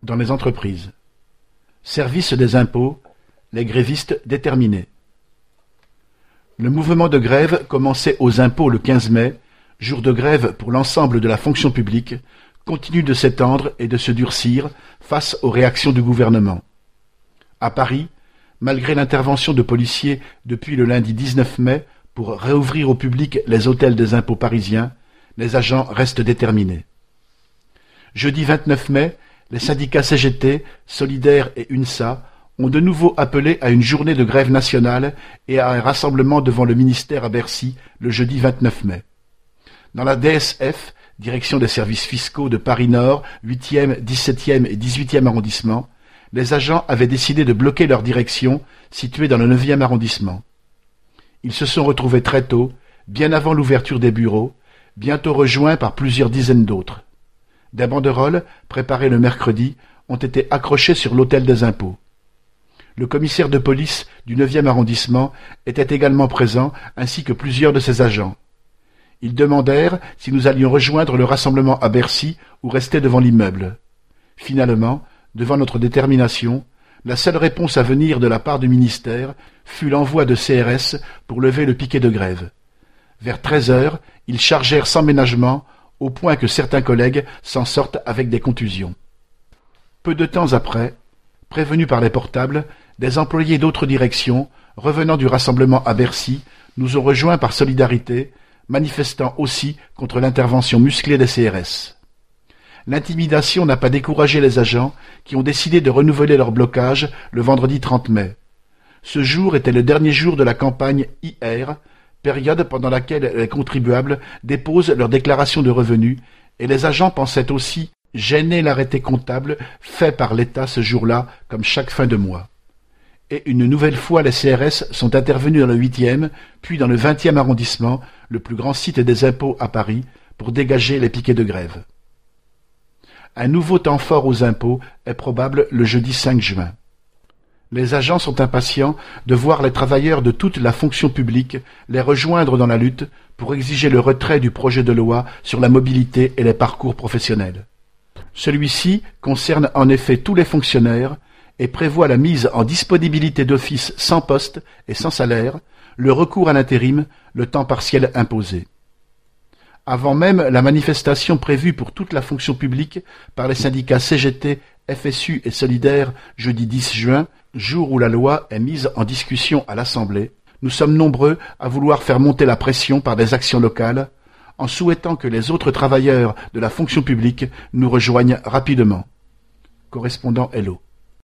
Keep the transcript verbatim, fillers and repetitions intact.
dans les entreprises. Service des impôts, les grévistes déterminés. Le mouvement de grève commencé aux impôts le quinze mai, jour de grève pour l'ensemble de la fonction publique, continue de s'étendre et de se durcir face aux réactions du gouvernement. À Paris, malgré l'intervention de policiers depuis le lundi dix-neuf mai pour réouvrir au public les hôtels des impôts parisiens, les agents restent déterminés. Jeudi vingt-neuf mai, les syndicats C G T, Solidaires et UNSA ont de nouveau appelé à une journée de grève nationale et à un rassemblement devant le ministère à Bercy le jeudi vingt-neuf mai. Dans la D S F, Direction des services fiscaux de Paris-Nord, huitième, dix-septième et dix-huitième arrondissement, les agents avaient décidé de bloquer leur direction, située dans le neuvième arrondissement. Ils se sont retrouvés très tôt, bien avant l'ouverture des bureaux, bientôt rejoints par plusieurs dizaines d'autres. Des banderoles, préparées le mercredi, ont été accrochées sur l'hôtel des impôts. Le commissaire de police du neuvième arrondissement était également présent, ainsi que plusieurs de ses agents. Ils demandèrent si nous allions rejoindre le rassemblement à Bercy ou rester devant l'immeuble. Finalement, devant notre détermination, la seule réponse à venir de la part du ministère fut l'envoi de C R S pour lever le piquet de grève. Vers treize heures, ils chargèrent sans ménagement, au point que certains collègues s'en sortent avec des contusions. Peu de temps après, prévenus par les portables, des employés d'autres directions, revenant du rassemblement à Bercy, nous ont rejoints par solidarité, manifestant aussi contre l'intervention musclée des C R S. L'intimidation n'a pas découragé les agents qui ont décidé de renouveler leur blocage le vendredi trente mai. Ce jour était le dernier jour de la campagne I R, période pendant laquelle les contribuables déposent leur déclaration de revenus, et les agents pensaient aussi gêner l'arrêté comptable fait par l'État ce jour-là, comme chaque fin de mois. Et une nouvelle fois, les C R S sont intervenus dans le huitième, puis dans le vingtième arrondissement, le plus grand site des impôts à Paris, pour dégager les piquets de grève. Un nouveau temps fort aux impôts est probable le jeudi cinq juin. Les agents sont impatients de voir les travailleurs de toute la fonction publique les rejoindre dans la lutte pour exiger le retrait du projet de loi sur la mobilité et les parcours professionnels. Celui-ci concerne en effet tous les fonctionnaires et prévoit la mise en disponibilité d'office sans poste et sans salaire, le recours à l'intérim, le temps partiel imposé. Avant même la manifestation prévue pour toute la fonction publique par les syndicats C G T, F S U et Solidaires jeudi dix juin, jour où la loi est mise en discussion à l'Assemblée, nous sommes nombreux à vouloir faire monter la pression par des actions locales, en souhaitant que les autres travailleurs de la fonction publique nous rejoignent rapidement. Correspondant Hello.